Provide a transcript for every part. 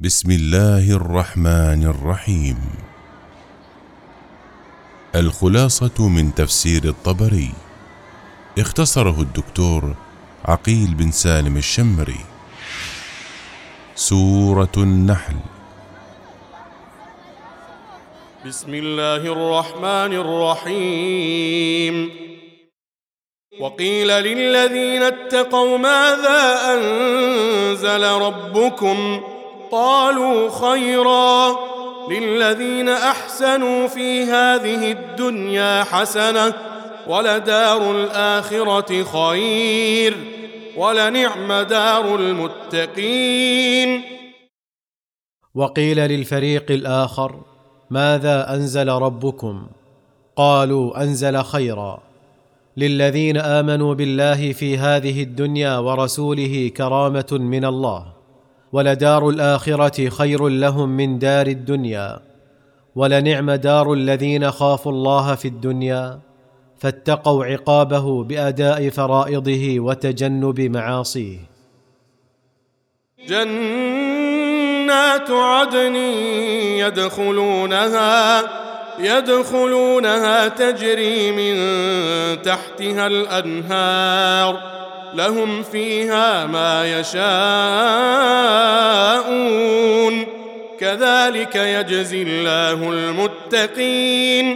بسم الله الرحمن الرحيم. الخلاصة من تفسير الطبري، اختصره الدكتور عقيل بن سالم الشمري. سورة النحل. بسم الله الرحمن الرحيم. وقيل للذين اتقوا ماذا أنزل ربكم؟ قالوا خيرا. للذين أحسنوا في هذه الدنيا حسنة ولدار الآخرة خير ولنعم دار المتقين. وقيل للفريق الآخر ماذا أنزل ربكم؟ قالوا أنزل خيرا. للذين آمنوا بالله في هذه الدنيا ورسوله كرامة من الله، ولدار الآخرة خير لهم من دار الدنيا، ولنعم دار الذين خافوا الله في الدنيا فاتقوا عقابه بأداء فرائضه وتجنب معاصيه. جنات عدن يدخلونها تجري من تحتها الأنهار، لهم فيها ما يشاءون، كذلك يجزي الله المتقين.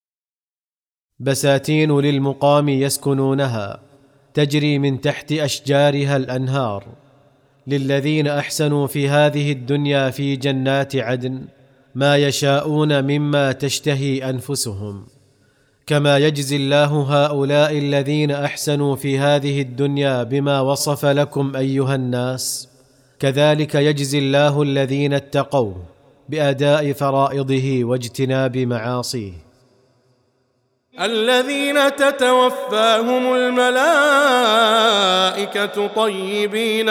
بساتين للمقام يسكنونها تجري من تحت أشجارها الأنهار، للذين أحسنوا في هذه الدنيا في جنات عدن ما يشاءون مما تشتهي أنفسهم، كما يجزي الله هؤلاء الذين أحسنوا في هذه الدنيا بما وصف لكم أيها الناس، كذلك يجزي الله الذين اتقوا بأداء فرائضه واجتناب معاصيه. الذين تتوفاهم الملائكة طيبين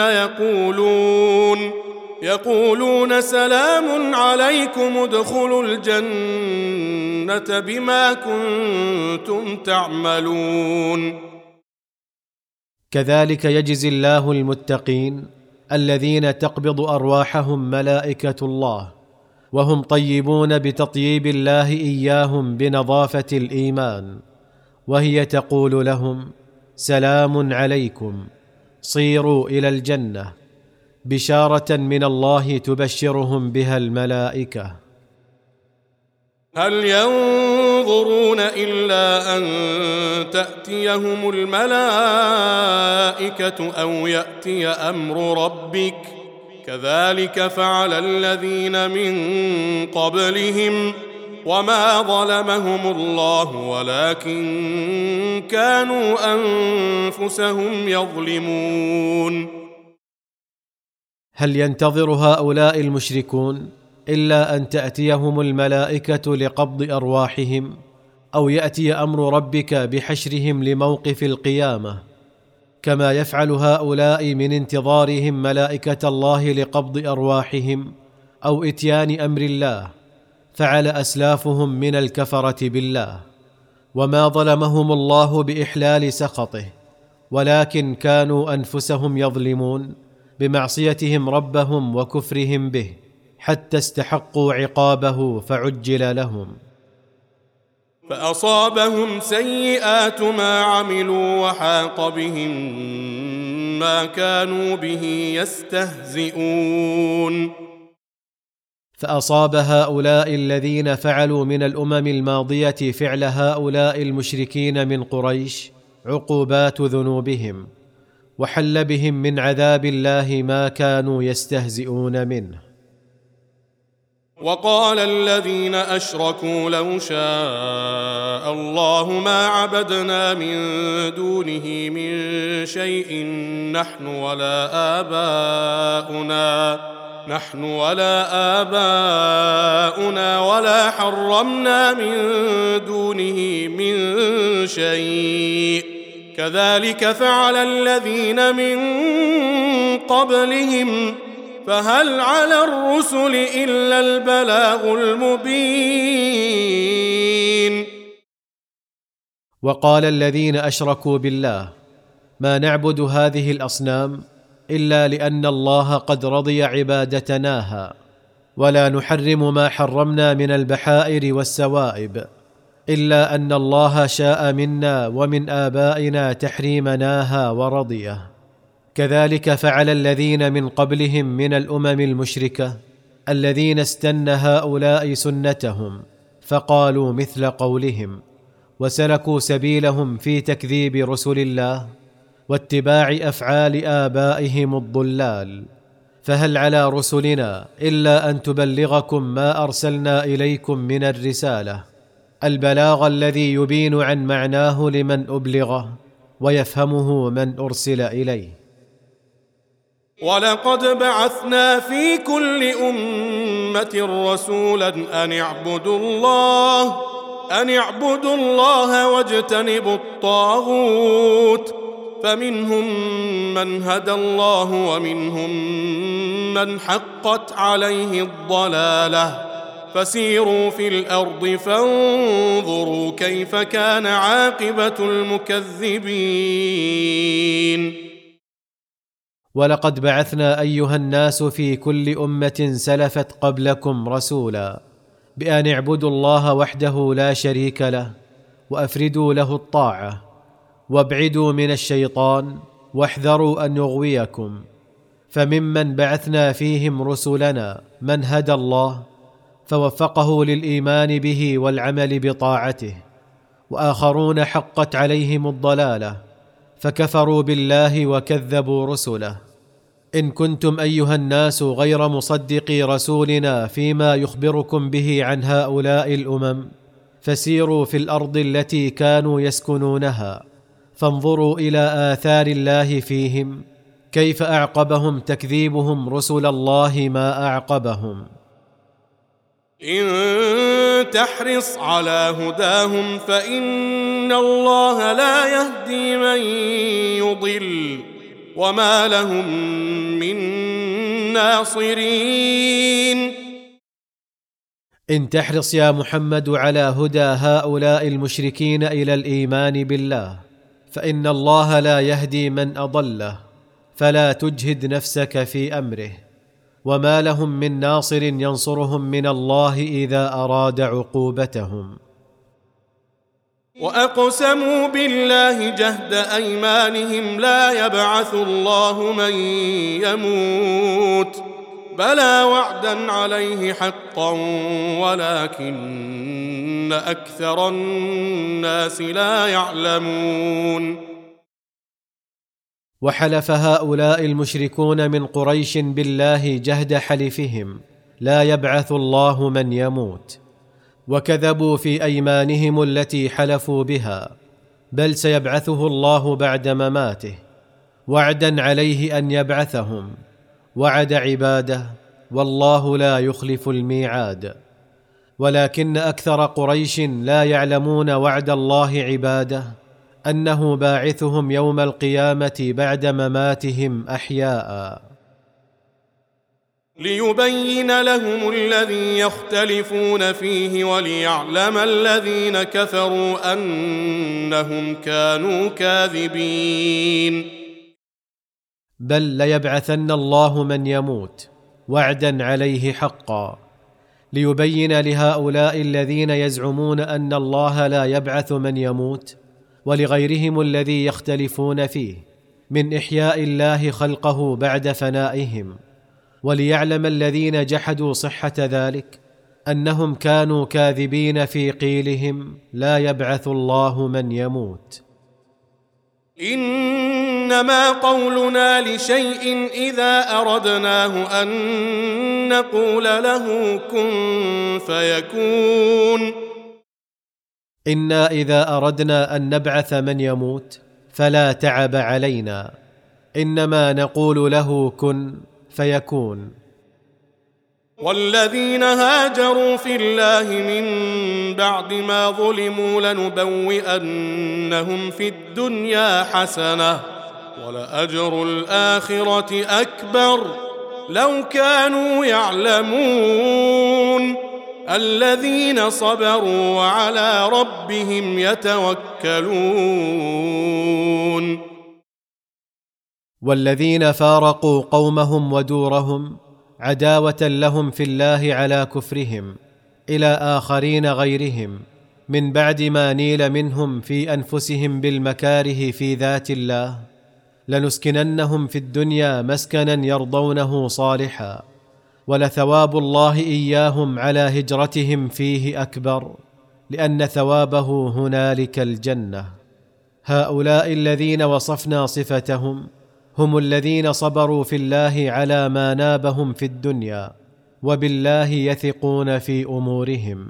يقولون سلام عليكم ادخلوا الجنة بما كنتم تعملون. كذلك يجزي الله المتقين الذين تقبض أرواحهم ملائكة الله، وهم طيبون بتطييب الله إياهم بنظافة الإيمان، وهي تقول لهم سلام عليكم صيروا إلى الجنة، بشارة من الله تبشرهم بها الملائكة. هل ينظرون إلا أن تأتيهم الملائكة أو يأتي أمر ربك؟ كذلك فعل الذين من قبلهم، وما ظلمهم الله ولكن كانوا أنفسهم يظلمون. هل ينتظر هؤلاء المشركون إلا أن تأتيهم الملائكة لقبض أرواحهم، أو يأتي أمر ربك بحشرهم لموقف القيامة، كما يفعل هؤلاء من انتظارهم ملائكة الله لقبض أرواحهم أو إتيان أمر الله؟ فعل أسلافهم من الكفرة بالله، وما ظلمهم الله بإحلال سخطه، ولكن كانوا أنفسهم يظلمون بمعصيتهم ربهم وكفرهم به، حتى استحقوا عقابه فعجل لهم. فأصابهم سيئات ما عملوا وحاق بهم ما كانوا به يستهزئون. فأصاب هؤلاء الذين فعلوا من الأمم الماضية فعل هؤلاء المشركين من قريش عقوبات ذنوبهم، وحل بهم من عذاب الله ما كانوا يستهزئون منه. وقال الذين أشركوا لو شاء الله ما عبدنا من دونه من شيء نحن ولا آباؤنا ولا حرمنا من دونه من شيء، كذلك فعل الذين من قبلهم، فهل على الرسل إلا البلاغ المبين. وقال الذين أشركوا بالله ما نعبد هذه الأصنام إلا لأن الله قد رضي عبادتناها ولا نحرم ما حرمنا من البحائر والسوائب، إلا أن الله شاء منا ومن آبائنا تحريمناها ورضيه. كذلك فعل الذين من قبلهم من الأمم المشركة الذين استنى هؤلاء سنتهم، فقالوا مثل قولهم، وسلكوا سبيلهم في تكذيب رسل الله واتباع أفعال آبائهم الضلال. فهل على رسلنا إلا أن تبلغكم ما أرسلنا إليكم من الرسالة، البلاغ الذي يبين عن معناه لمن أبلغه ويفهمه من أرسل إليه. ولقد بعثنا في كل أمة رسولا أن اعبدوا الله واجتنبوا الطاغوت، فمنهم من هدى الله ومنهم من حقت عليه الضلالة، فسيروا في الأرض فانظروا كيف كان عاقبة المكذبين. ولقد بعثنا أيها الناس في كل أمة سلفت قبلكم رسولا بأن اعبدوا الله وحده لا شريك له وأفردوا له الطاعة، وابعدوا من الشيطان واحذروا أن يغويكم. فممن بعثنا فيهم رسلنا من هدى الله فوفقه للإيمان به والعمل بطاعته، وآخرون حقت عليهم الضلالة فكفروا بالله وكذبوا رسله. إن كنتم أيها الناس غير مصدقي رسولنا فيما يخبركم به عن هؤلاء الأمم، فسيروا في الأرض التي كانوا يسكنونها، فانظروا إلى آثار الله فيهم، كيف أعقبهم تكذيبهم رسل الله ما أعقبهم. إن تحرص على هداهم فإن الله لا يهدي من يضل، وما لهم من ناصرين. إن تحرص يا محمد على هدى هؤلاء المشركين إلى الإيمان بالله فإن الله لا يهدي من أضله، فلا تجهد نفسك في أمره، وما لهم من ناصر ينصرهم من الله إذا أراد عقوبتهم. وأقسموا بالله جهد أيمانهم لا يبعث الله من يموت، بلى وعدا عليه حقا ولكن أكثر الناس لا يعلمون. وحلف هؤلاء المشركون من قريش بالله جهد حلفهم لا يبعث الله من يموت، وكذبوا في أيمانهم التي حلفوا بها، بل سيبعثه الله بعد مماته، وعدا عليه أن يبعثهم، وعد عباده، والله لا يخلف الميعاد. ولكن أكثر قريش لا يعلمون وعد الله عباده أنه باعثهم يوم القيامة بعد مماتهم أحياء، ليبين لهم الذي يختلفون فيه وليعلم الذين كفروا أنهم كانوا كاذبين. بل ليبعثن الله من يموت وعدا عليه حقا، ليبين لهؤلاء الذين يزعمون أن الله لا يبعث من يموت ولغيرهم الذي يختلفون فيه من إحياء الله خلقه بعد فنائهم، وليعلم الذين جحدوا صحة ذلك أنهم كانوا كاذبين في قيلهم لا يبعث الله من يموت. إنما قولنا لشيء إذا أردناه أن نقول له كن فيكون. إنا إذا أردنا أن نبعث من يموت فلا تعب علينا، إنما نقول له كن فيكون. والذين هاجروا في الله من بعد ما ظلموا لنبوئنهم في الدنيا حسنة ولأجر الآخرة أكبر لو كانوا يعلمون. الذين صبروا وعلى ربهم يتوكلون. والذين فارقوا قومهم ودورهم عداوة لهم في الله على كفرهم إلى آخرين غيرهم من بعد ما نيل منهم في أنفسهم بالمكاره في ذات الله، لنسكننهم في الدنيا مسكنا يرضونه صالحا، ولثواب الله إياهم على هجرتهم فيه أكبر، لأن ثوابه هنالك الجنة. هؤلاء الذين وصفنا صفتهم هم الذين صبروا في الله على ما نابهم في الدنيا، وبالله يثقون في أمورهم.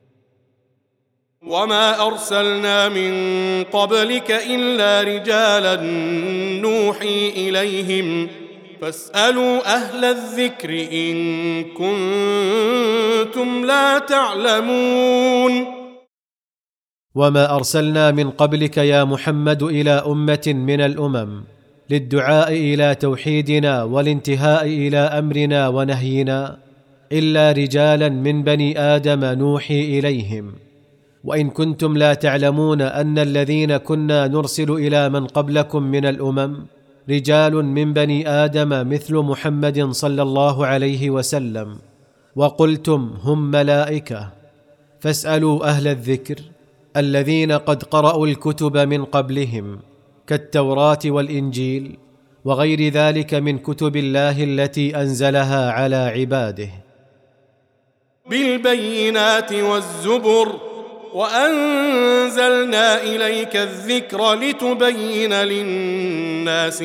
وما أرسلنا من قبلك إلا رجالا نوحي إليهم فاسألوا أهل الذكر إن كنتم لا تعلمون. وما أرسلنا من قبلك يا محمد إلى أمة من الأمم للدعاء إلى توحيدنا والانتهاء إلى أمرنا ونهينا إلا رجالا من بني آدم نوحي إليهم. وإن كنتم لا تعلمون أن الذين كنا نرسل إلى من قبلكم من الأمم رجال من بني آدم مثل محمد صلى الله عليه وسلم، وقلتم هم ملائكة، فاسألوا أهل الذكر الذين قد قرأوا الكتب من قبلهم كالتوراة والإنجيل وغير ذلك من كتب الله التي أنزلها على عباده بالبينات والزبر، وأنزلنا إليك الذكر لتبين للناس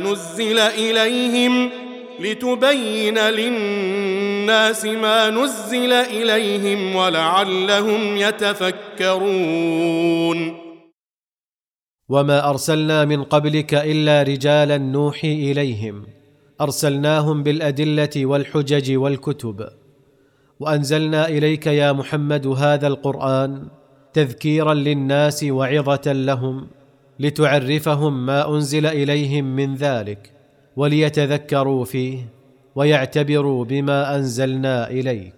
ما نزل إليهم ولعلهم يتفكرون. وما أرسلنا من قبلك إلا رجالا نوحي إليهم، أرسلناهم بالأدلة والحجج والكتب. وأنزلنا إليك يا محمد هذا القرآن تذكيرا للناس وعظة لهم، لتعرفهم ما أنزل إليهم من ذلك وليتذكروا فيه ويعتبروا بما أنزلنا إليك.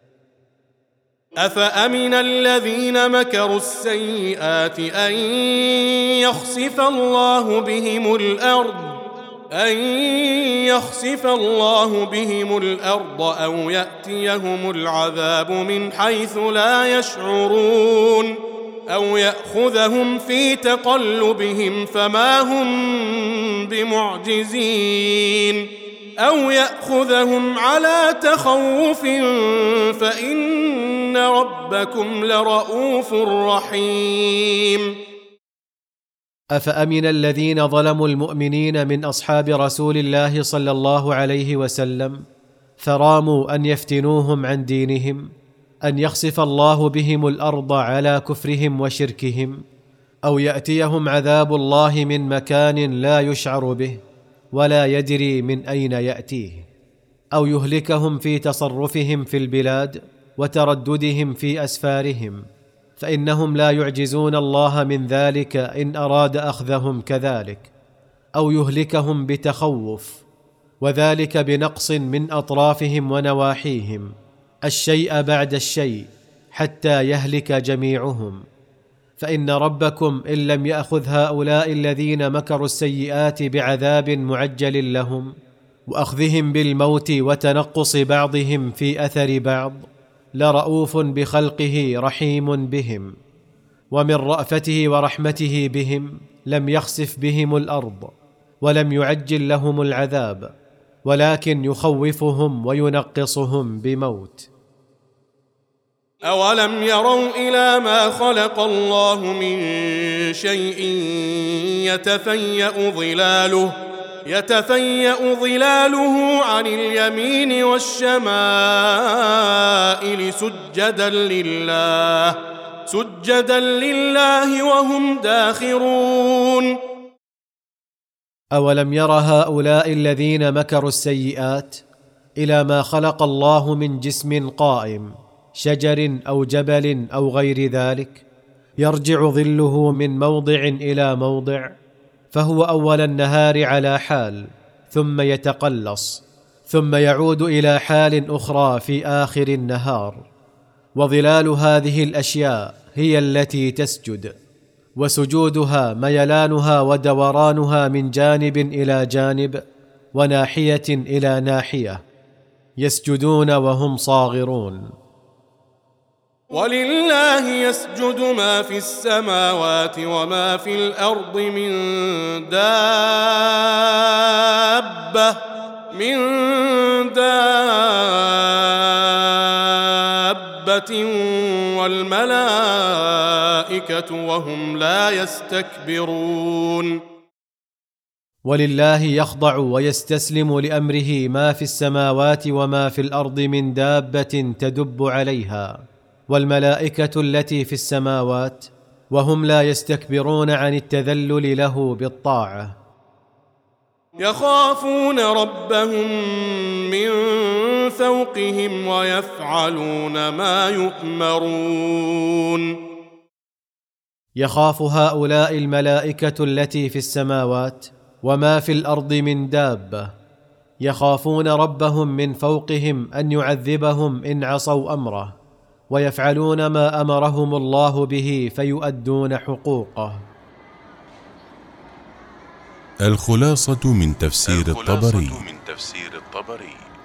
أفأمن الذين مكروا السيئات أن يخسف الله بهم الأرض أو يأتيهم العذاب من حيث لا يشعرون، أو يأخذهم في تقلبهم فما هم بمعجزين، أو يأخذهم على تخوف فإن ربكم لرؤوف رحيم. أفأمن الذين ظلموا المؤمنين من أصحاب رسول الله صلى الله عليه وسلم فراموا أن يفتنوهم عن دينهم أن يخسف الله بهم الأرض على كفرهم وشركهم، أو يأتيهم عذاب الله من مكان لا يشعر به ولا يدري من أين يأتيه، أو يهلكهم في تصرفهم في البلاد وترددهم في أسفارهم، فإنهم لا يعجزون الله من ذلك إن أراد أخذهم كذلك، أو يهلكهم بتخوف، وذلك بنقص من أطرافهم ونواحيهم الشيء بعد الشيء حتى يهلك جميعهم. فإن ربكم إن لم يأخذ هؤلاء الذين مكروا السيئات بعذاب معجل لهم وأخذهم بالموت وتنقص بعضهم في أثر بعض لرؤوف بخلقه رحيم بهم، ومن رأفته ورحمته بهم لم يخسف بهم الأرض ولم يعجل لهم العذاب، ولكن يخوفهم وينقصهم بموت. أولم يروا إلى ما خلق الله من شيء يتفيأ ظلاله عن اليمين والشمائل سجدا لله وهم داخرون. أولم ير هؤلاء الذين مكروا السيئات إلى ما خلق الله من جسم قائم، شجر أو جبل أو غير ذلك، يرجع ظله من موضع إلى موضع، فهو أول النهار على حال ثم يتقلص ثم يعود إلى حال أخرى في آخر النهار. وظلال هذه الأشياء هي التي تسجد، وسجودها ميلانها ودورانها من جانب إلى جانب وناحية إلى ناحية، يسجدون وهم صاغرون. ولله يسجد ما في السماوات وما في الأرض من دابة والملائكة وهم لا يستكبرون. ولله يخضع ويستسلم لأمره ما في السماوات وما في الأرض من دابة تدب عليها، والملائكة التي في السماوات، وهم لا يستكبرون عن التذلل له بالطاعة. يخافون ربهم من فوقهم ويفعلون ما يؤمرون. يخاف هؤلاء الملائكة التي في السماوات وما في الأرض من دابة، يخافون ربهم من فوقهم أن يعذبهم إن عصوا أمره، ويفعلون ما أمرهم الله به فيؤدون حقوقه. الخلاصة من تفسير الطبري.